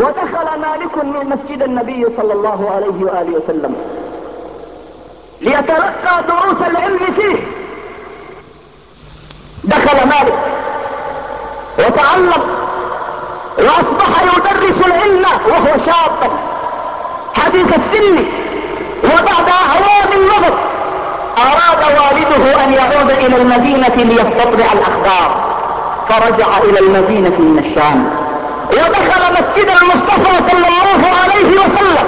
ودخل مالك من مسجد النبي صلى الله عليه وآله وسلم ليتلقى دروس العلم فيه. دخل مالك وتعلم واصبح يدرس العلم وهو شاب حديث السن، وبعد اعوام نظر اراد والده ان يعود الى المدينة ليستطلع الاخبار، فرجع الى المدينة من الشام ودخل مسجد المصطفى صلى الله عليه وسلم.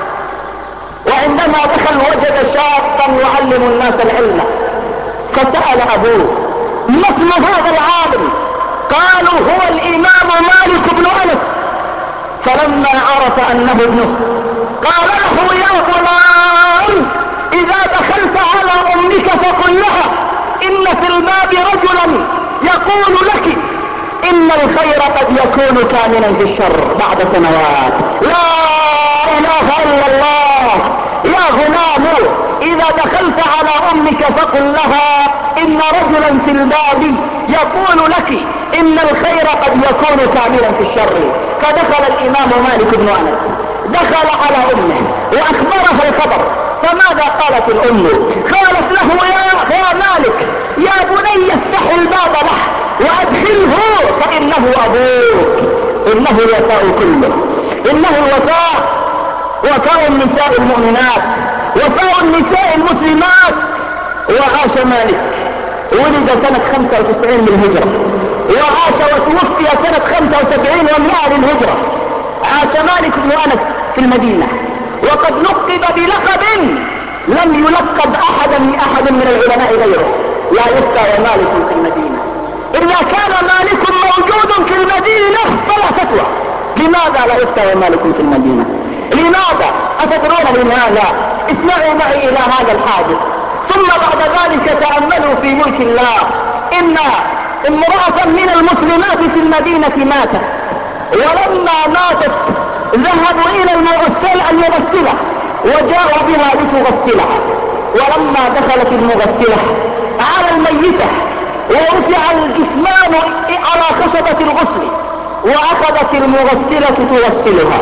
وعندما دخل وجد شابا يعلم الناس العلم، فسأل ابوه: ما اسم هذا العالم؟ قالوا: هو الامام مالك بن انس. فلما عرف انه ابنه قال له: يا غلام، اذا دخلت على امك فقل لها ان في الباب رجلا يقول لك ان الخير قد يكون كاملا في الشر بعد سنوات. لا اله الا الله. يا غلام، اذا دخلت على امك فقل لها ان رجلا في الباب يقول لك ان الخير قد يكون كاملا في الشر. فدخل الامام مالك بن انس، دخل على امه واخبرها الخبر. فماذا قالت الام؟ قالت له: يا مالك، يا بني افتح الباب له وادخله فانه ابوك. انه الوفاء كله، انه الوفاء، وفاء النساء المؤمنات، وفاء النساء المسلمات. وعاش مالك، ولد سنة 95 للهجرة، وعاش وتوفي سنة 75 و100 للهجرة. عاش مالك بن انس في المدينة، وقد لقب بلقب لم يلقب احد من العلماء غيره: لا يفتى مالك في المدينة. اذا كان مالك موجود في المدينة فلا فتوى. لماذا لا يفتى مالك في المدينة؟ لماذا؟ أتدرون لماذا؟ اسمعوا معي الى هذا الحادث، ثم بعد ذلك تأملوا في ملك الله. ان امرأة من المسلمات في المدينة ماتت، ولما ماتت ذهبوا الى المغسلة وجاءوا بها لتغسلها. ولما دخلت المغسلة على الميتة ورفع الجثمان على خشبة الغسل، واخذت المغسلة تغسلها،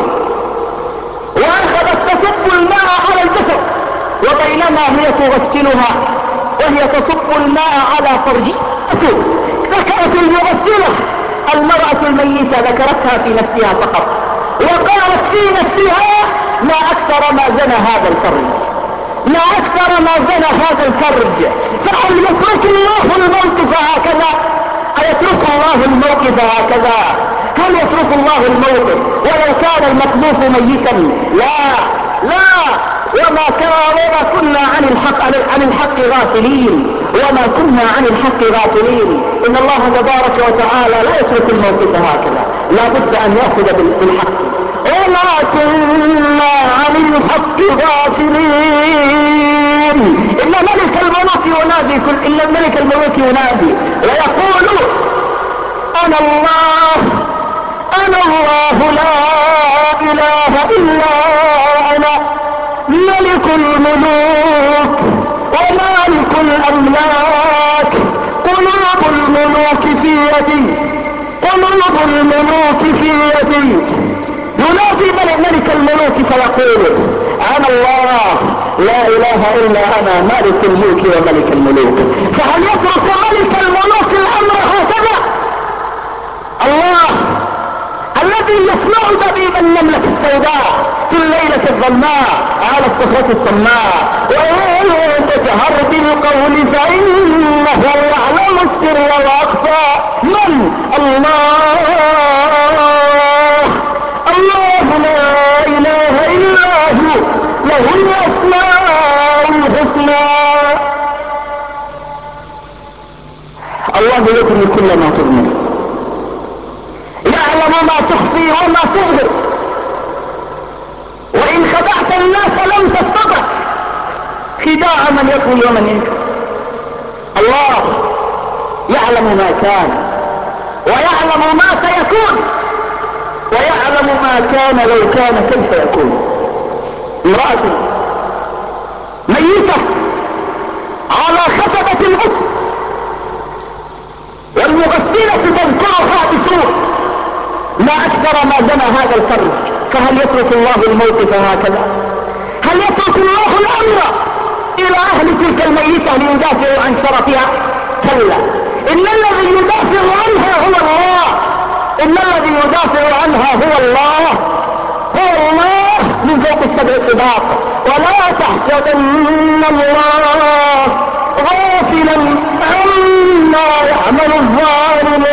واخذت تصب الماء على الجسد، وبينما هي تغسلها وهي تصب الماء على فرجها، ذكرت المغسلة المرأة الميتة، ذكرتها في نفسها فقط، وقالت في نفسها: ما اكثر ما زنى هذا الفرج، ما اكثر ما زنى هذا الفرج. فهل يترك الله الموقف هكذا؟ أيترك الله الموقف هكذا؟ هل يترك الله الموقف ولو كان المقذوف ميتا؟ لا. وما كنا عن الحق غافلين، وما كنا عن الحق غافلين. ان الله تبارك وتعالى لا يترك الموقف هكذا، لا بد ان يأخذ بالحق. وما كنا عن الحق غافلين. ان ملك الملوك ينادي ويقول: انا الله لا اله الا انا ملك الملوك ومالك الاملاك، قلوب الملوك في يدي. ينادي ملك الملوك فيقول: انا الله لا اله الا انا مالك الملك وملك الملوك. فهل يترك ملك الملوك الامر هكذا؟ الله الذي يسمع دبيب النملة السوداء في الليلة الظلماء على الصخرة الصماء، وإن تجهر بالقول فإنه يعلم السر وأخفى. من؟ الله لا إله إلا هو، له الأسماء الحسنى. الله يدري كل ما تضمر، يعلم ما تخفي وما تظهر، وإن خدعت الناس لم تستطع خداع من يقول ومن ينكر. الله يعلم ما كان ويعلم ما سيكون ويعلم ما كان لو كان كيف يكون. امرأة ميتة على خشبة الغسل، والمغسلة تذكرها بسوء. ما اكثر ما زنى هذا الفرج. فهل يترك الله الموقف هكذا؟ هل يترك الله الامر الى اهل تلك الميتة ليدافعوا عن شرفها؟ كلا، ان الذي يدافع عنها هو الله، ان الذي يدافع عنها هو الله، هو الله من فوق السبع طباق. ولا تحسبن الله غافلا عما يعمل الظالمون،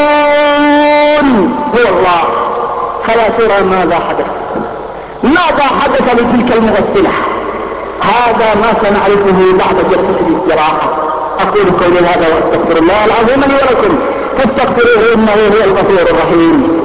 هو الله. فلا ترى ماذا حدث، ماذا حدث لتلك المغسلة. هذا ما سنعرفه بعد جلسة الاستراحة. اقول قولي هذا واستغفر الله العظيم لي ولكم فاستغفروه انه هو الغفور الرحيم.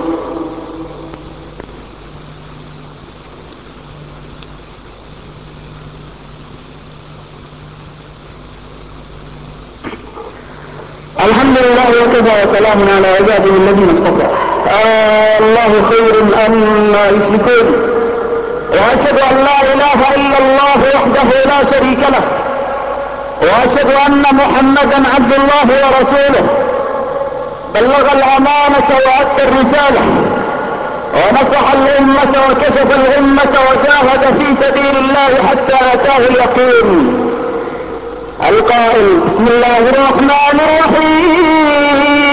الحمد لله وكفى وسلام على عباده الذين اصطفى. الله خير أما يشركون، واشهد ان لا اله الا الله وحده لا شريك له، واشهد ان محمدا عبد الله ورسوله، بلغ الامانة وادى الرسالة ونصح الامة وكشف الامة وجاهد في سبيل الله حتى اتاه اليقين. القائل بسم الله الرحمن الرحيم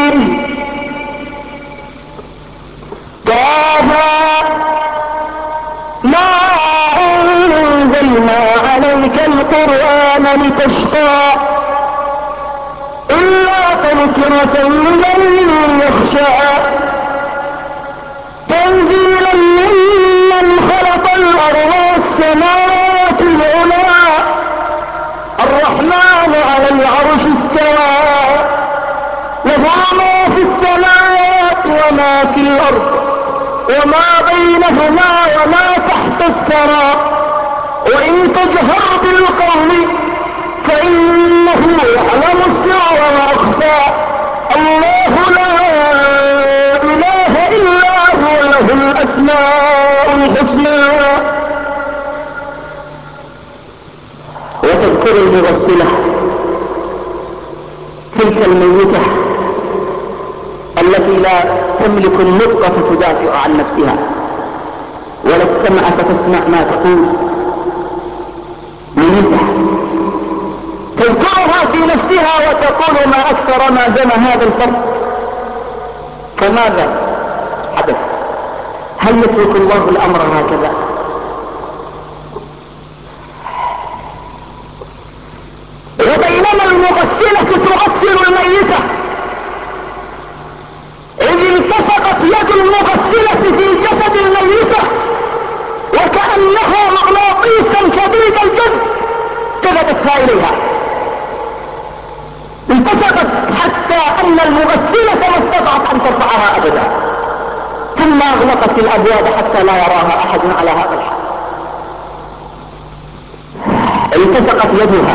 ما أنزلنا عليك القرآن لتشقى إلا تذكرة لمن يخشى تنزيلا ممن خلق الأرض والسماوات العلى الرحمن على العرش استوى له ما في السماوات وما في الأرض وما بينهما وما تحت الثرى وإن تجهر بالقول فإنه يعلم السر وأخفى الله لا إله إلا هو له الأسماء الحسنى. وتذكر المغسلة تلك الميتة التي لا تملك النطق فتدافع عن نفسها ولا السمع فتسمع ما تقول، ميتة تذكرها في نفسها وتقول ما أكثر ما زنى هذا الفرد. فماذا حدث؟ هل يترك الله الأمر هكذا؟ وبينما المغسلة تغسل الميتة إذ التصقت يد المغسلة في جسد الميتة وكأنها مغناطيسا شديد الجذب جذبتها إليها، التصقت حتى أن المغسلة ما استطاعت أن ترفعها أبدا، ثم أغلقت الأبواب حتى لا يراها أحد على هذا الحال. التصقت يدها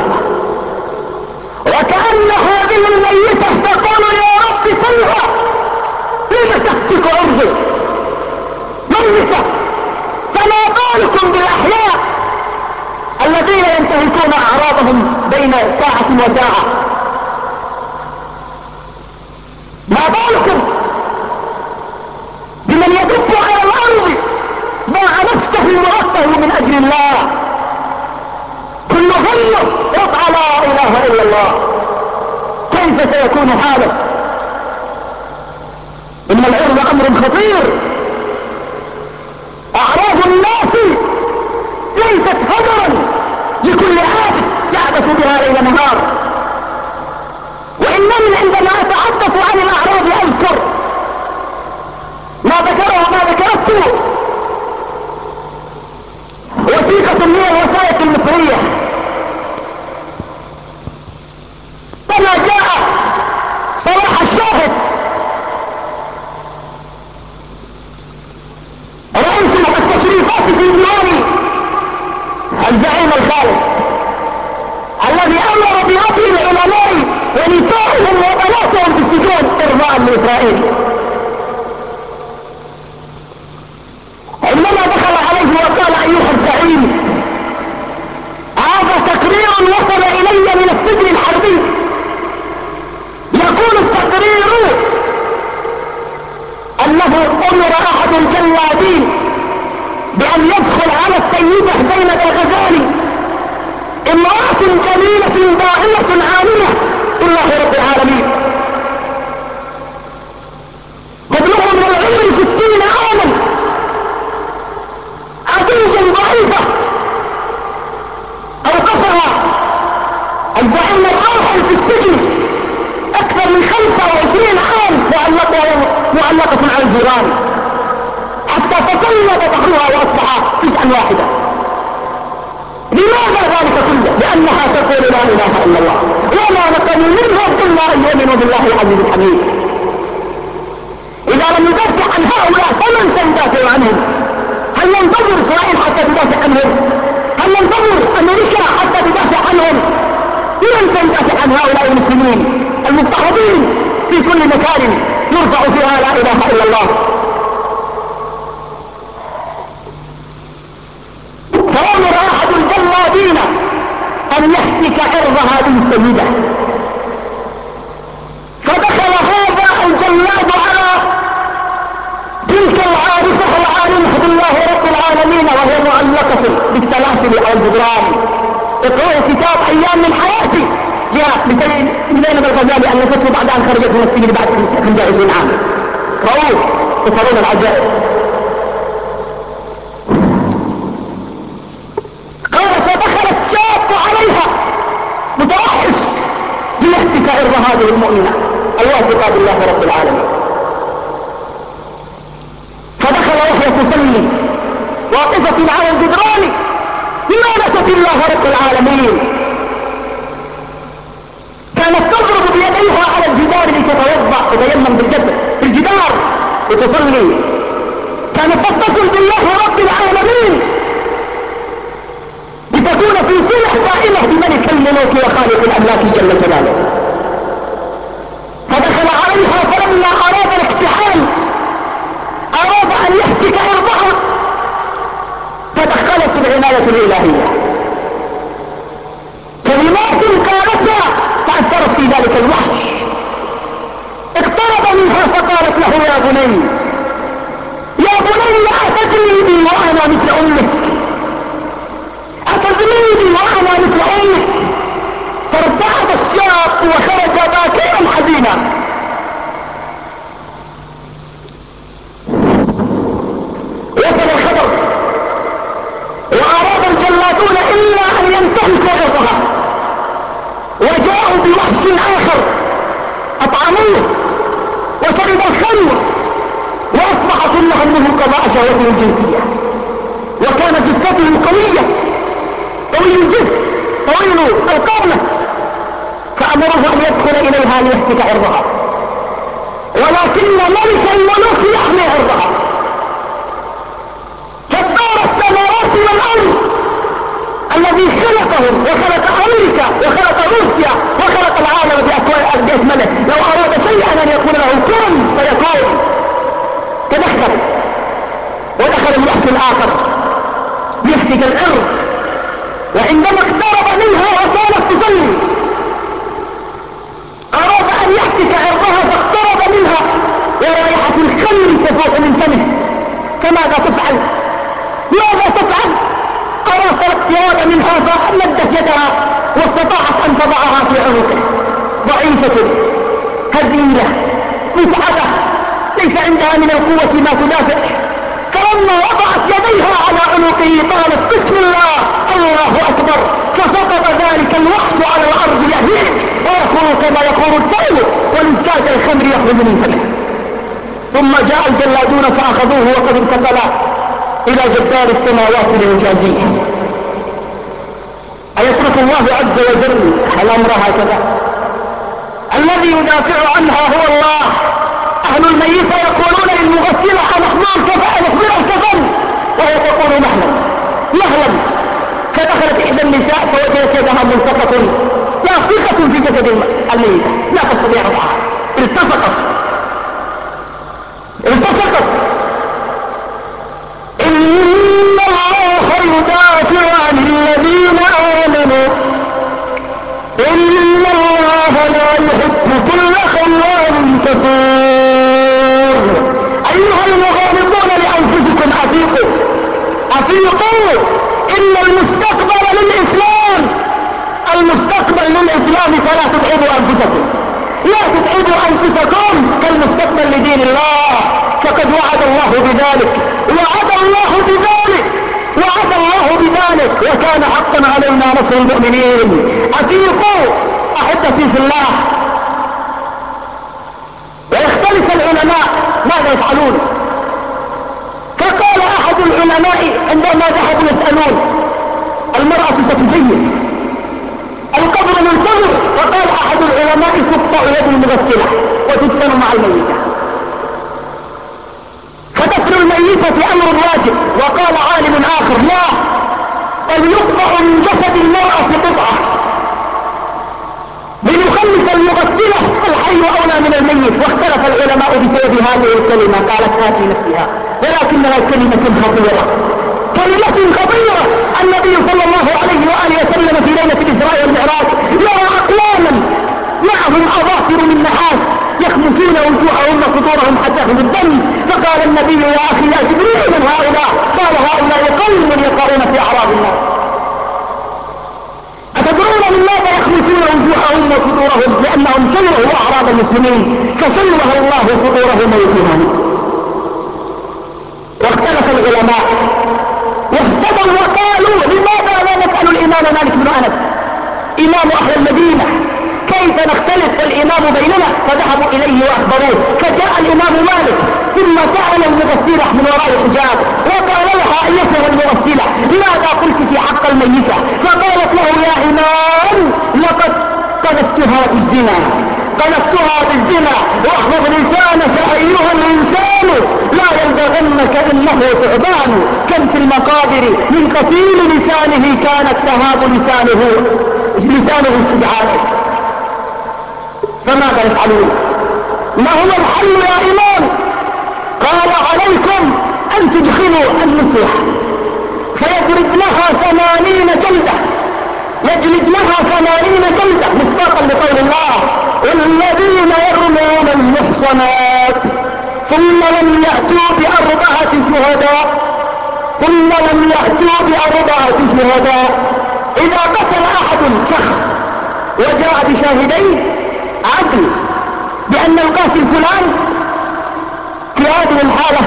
وكأن هذه الميتة تقول يا رب سلها لم تحتك عرضك ميتة، فما بالكم بالأحياء الذين ينتهكون أعراضهم بين ساعة وساعة؟ ما بالكم بمن يدب على الأرض باع نفسه المرتب من أجل الله، كل همه يطع لا إله إلا الله. كيف سيكون حاله؟ إن العرض أمر خطير، أعراض الناس ليست هدرا لكل عابد يعبث بها ليل نهار. وإنني عندما أتحدث عن الأعراض أذكر ما ذكرته وثيقة من الوثائق المصرية كما جاء صلاح الشاهد رئيس التشريفات في ديوان الزعيم الخالد الذي امر برفع العلماء ونسائهم وبناتهم في السجون ارضاء لاسرائيل. عندما دخل عليه وقال ايها الزعيم هذا تقرير وصل الي من السجن الحربي، يقول التقرير ان أمر أحد الجلادين بأن يدخل على السيدة زينب الغزالي، امرأة جميلة ضائعة عالية بالله رب العالمين، تبلغ من العمر 60 عاما، عجوزا ضعيفة، أوقفها الزعيم الراحل في السجن أكثر من 25 عام معلقة على الجيران حتى تسلط ظهرها وأصبح جزءا واحدا. لماذا ذلك كله؟ لأنها تقول لا إله إلا الله، وما نقلوا منهم إلا أن يؤمنوا بالله العزيز الحميد. إذا لم ندافع عن هؤلاء فمن سيدافع عنهم؟ هل ننتظر إسرائيل حتى تدافع عنهم؟ هل ننتظر أمريكا حتى تدافع عنهم؟ من سيدافع عن هؤلاء المسلمين المضطهدين في كل مكان يرفع فيها لا إله إلا الله؟ فأمر أحد الجلادين أن يحتك عرض هذه السيدة، فدخل هذا الجلاد على تلك العارفة العالمة بالله رب العالمين وهي معلقة بالسلاسل أو الجدران. اقرأوا كتاب أيام من حياتي لزينب الغزالي ألفته بعد أن خرجت من السجن بعد 25 عام. اقرأوه ترون العجائب. قال فدخل الشاب عليها متوحش ليحتك عرض هذه المؤمنة الواثقة بالله رب العالمين، فدخل وهي تصلي واقفة على الجدران لمانة الله رب العالمين، كانت تضرب بيديها على الجدار لتتوضا تتيمم بالجدار وتصلي، كانت تتصل بالله رب العالمين لتكون في صلح دائمة بملك الملوك وخالق الأملاك جل جلاله. فدخل عليها فلما أراد الاقتحام أراد أن يحتك عرضها فدخلت العناية الإلهية، كلمات قالتها تأثرت في ذلك الوحش، اقترب منها فقالت له يا بني أتدري وأنا مثل أمك، أتدري وأنا مثل أمك. فارتعد الشاب وخرج باكيا حزينا. وصل الخبر وأراد الجلادون إلا أن ينتهكوا عرضها، وجاءوا بوحش آخر أطعموه وشرب الخمر وأصبح كل همه قضاء شهوته الجنسية، وكان جثته قوية طويل الجسم طويل القامة، فأمره أن يدخل إليها ليحتك عرضها، ولكن ملك الملوك يحمي عرضها، جبار السماوات والأرض الذي خلقهم وخلق أمريكا وخلق روسيا وخلق العالم بأكمله، لو أراد شيئا أن يكون له كن فيكون. تدخل ودخل الوحش الآخر يحتك العرض، وعندما اقترب منها وكانت تصلي أراد أن يحتك عرضها فاقترب منها ورائحة الخمر تفوح من فمه. فماذا تفعل؟ ماذا تفعل؟ أراد الاقتراب منها فمدت يدها واستطاعت أن تضعها في عنقه، ضعيفة هزيلة متعبة ليس عندها من القوة ما تدافع، فلما وضعت يديها على عنقه قالت بسم الله الله أكبر، فسقط ذلك الوحش على الأرض يهيج ويخرج كما يخرج الطير والمسكاج الخمر يخرج من فمه. ثم جاء الجلادون فأخذوه وقد انتقل إلى جبار السماوات ليجازيه. أيترك الله عز وجل الأمر هكذا؟ الذي يدافع عنها هو الله. أهل الميت يقولون للمغسلة نحمل الكفن، وهي تقول مهلا. فدخلت إحدى النساء فوجدت يدها ملصقة لاصقة في جسد الميت لا تستطيع رفعها، التصقت. إن الله يدافع عن الذين آمنوا إن الله لا يحب كل خوان كفور. أيها المستقبل للإسلام، المستقبل للإسلام، فلا تتعبوا أنفسكم، لا تتعبوا أنفسكم كالمستقبل لدين الله، فقد وعد الله بذلك، وعد الله بذلك، وعد الله بذلك، وكان حقا علينا نصر المؤمنين. أفيقوا أحبتي في الله. ويختلف العلماء ماذا يفعلون. فقال أحد العلماء عندما ذهبوا يسألون المرأة ستزين، القبر منتظر، وقال أحد العلماء تقطع يد المغسلة وتدفن مع الميتة، فدفن الميتة أمر واجب. وقال عالم آخر لا، بل يقطع من جسد المرأة قطعة لنخلص المغسلة، الحي أولى من الميت. واختلف العلماء بسبب هذه الكلمة، قالت هذه نفسها، ولكنها كلمة خطيرة، كلمة خطيرة. النبي صلى الله عليه وآله وسلم في ليلة الإسراء والمعراج يرى أقواما معهم أظافر من نحاس يخمسون وجوههم وصدورهم حتى في الدم، فقال النبي يا أخي يا جبريل من هؤلاء؟ قال هؤلاء قوم يقعون في أعراض الناس. أتدرون من ماذا يخمسون وجوههم وصدورهم؟ لأنهم شوهوا أعراض المسلمين، فشوه الله صدورهم ووجوههم. واختلف العلماء واهتدوا وقالوا لماذا لا نسأل الإمام مالك بن أنس إمام أهل المدينة كيف نختلف الإمام بيننا؟ فذهبوا إليه وأخبروه، فجاء الإمام مالك ثم سأل المغسلة من وراء الحجاب وقال لها أيتها المغسلة ماذا قلت في حق الميتة؟ فقالت له يا إمام لقد قذفتها بالزنا، قذفتها بالزنا، واحفظ لسانك أيها الإنسان لا يلدغنك إنه ثعبان، كم في المقابر من قتيل لسانه كانت تهاب لسانه استدعاءه. فماذا يفعلون؟ ما هو الحل يا إمام؟ قال عليكم أن تدخلوا النسوة فيجلدنها 80 جلدة، يجلدنها 80 جلدة مصداقا لقول الله والذين يرمون المحصنات ثم لم يأتوا بأربعة شهداء إذا قتل أحد شخص وجاء بشاهدين عدل بأن القاتل فلان في هذه الحالة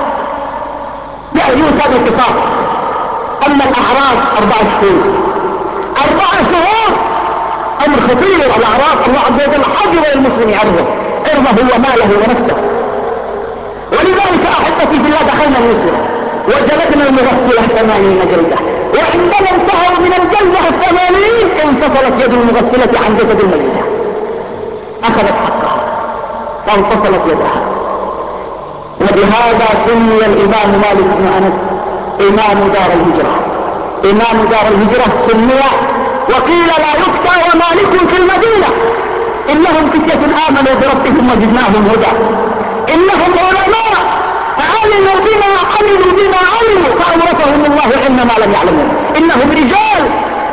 يؤتى بالقصاص. أما الأعراض 4 شهور، 4 شهور أمر خطير. الأعراض الله عز وجل حجر المسلم عرضه وماله ونفسه. ولذلك أحبتي في الله دخلنا المسلم وجلدنا المغسلة 80 جلدة، وعندما انتهوا من الجلدة 80 انفصلت يد المغسلة عن جسد الميتة، أخذت حقها فانفصلت يدها. وبهذا سمي الإمام مالك بن أنس إمام دار الهجرة، إمام دار الهجرة سمي. وقيل لا يفتى ومالك في المدينة إنهم فتية آمنوا بربهم وزدناهم هدى، إنهم علماء علموا بما علموا فأورثهم الله علم ما لم يعلموا، إنهم رجال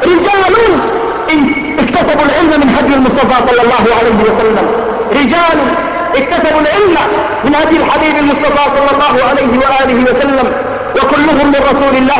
اكتسبوا العلم من هدي المصطفى صلى الله عليه وسلم، رجال اكتسبوا العلم من هدي الحبيب المصطفى صلى الله عليه وآله وسلم، وكلهم من رسول الله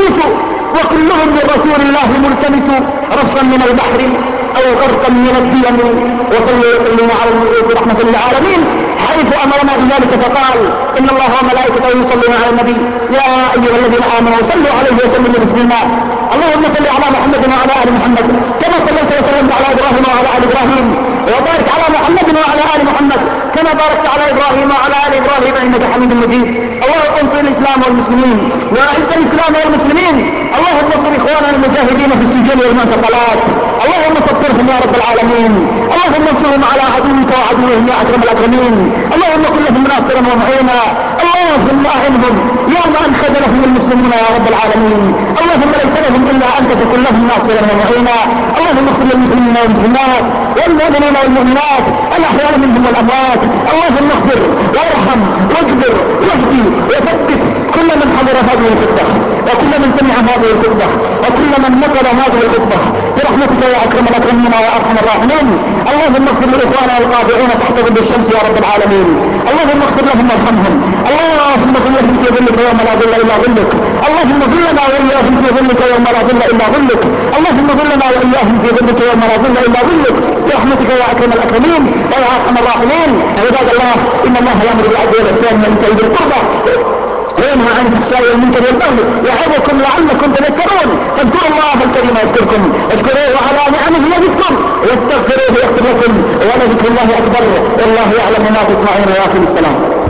ملتمس رصا من البحر أو غرقا من الديم. وصلوا وسلموا على المبعوث رحمة للعالمين حيث أمرنا بذلك فقال إن الله وملائكته يصلون على النبي يا أيها الذين آمنوا صلوا عليه وسلموا تسليما. اللهم صل على محمد وعلى آل محمد كما صليت وسلمت على إبراهيم وعلى آل إبراهيم، وبارك على محمد وعلى آل محمد كما باركت على إبراهيم وعلى آل إبراهيم إنك حميد مجيد. اللهم انصر الإسلام والمسلمين وأعز الإسلام والمسلمين، اللهم انصر إخواننا المجاهدين في السجون والمعتقلات، اللهم صبرهم يا رب العالمين، اللهم انصرهم على عدوك وعدوهم يا أكرم الأكرمين، اللهم كن لهم ناصرا ومعينا، اللهم أعنهم يوم أن خذلهم المسلمون يا رب العالمين، اللهم ليس لهم إلا أنت تكن لهم ناصرا ومعينا، اللهم اغفر للمسلمين والمسلمات والمؤمنين والمؤمنات الأحياء منهم والأموات، اللهم اغفر وارحم واجبر واهدي وثبت كل من حضر هذه الخطبة وكل من سمع هذه الخطبة وكل من نقل هذه الخطبة برحمتك يا أكرم الأكرمين ويا أرحم الراحمين. اللهم اغفر لإخواننا القاطعين تحت ظل الشمس يا رب العالمين، اللهم اغفر لهم وارحمهم، اللهم اغفر لهم في ظلك يوم لا ظل إلا ظلك، اللهم ظلنا وإياهم في ظلك يوم لا ظل إلا ظلك. اللهم ظلنا وإياهم في ظلك يوم لا ظل إلا ظلك برحمتك يا أكرم الأكرمين ويا أرحم الراحمين. عباد الله، إن الله يأمر بالعدل والإحسان وإيتاء ذي القربى وينهى عن الفحشاء والمنكر والبغي يعظكم لعلكم تذكرون. فاذكروا الله الكريم يذكركم، اذكروه على نعمه يزدكم، واستغفروه يغفر لكم، ولذكر الله أكبر والله يعلم ما تصنعون. وآخر السلام.